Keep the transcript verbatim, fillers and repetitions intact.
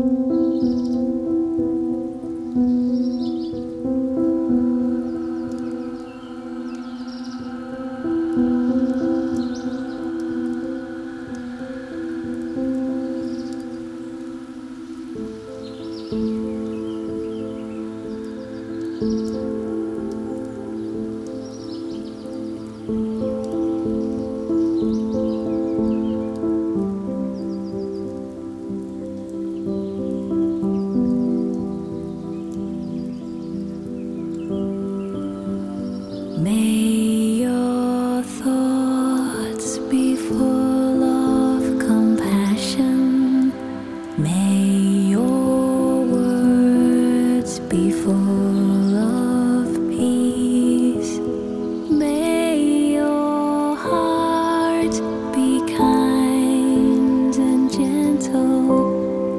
May your thoughts be full of compassion. May your words be full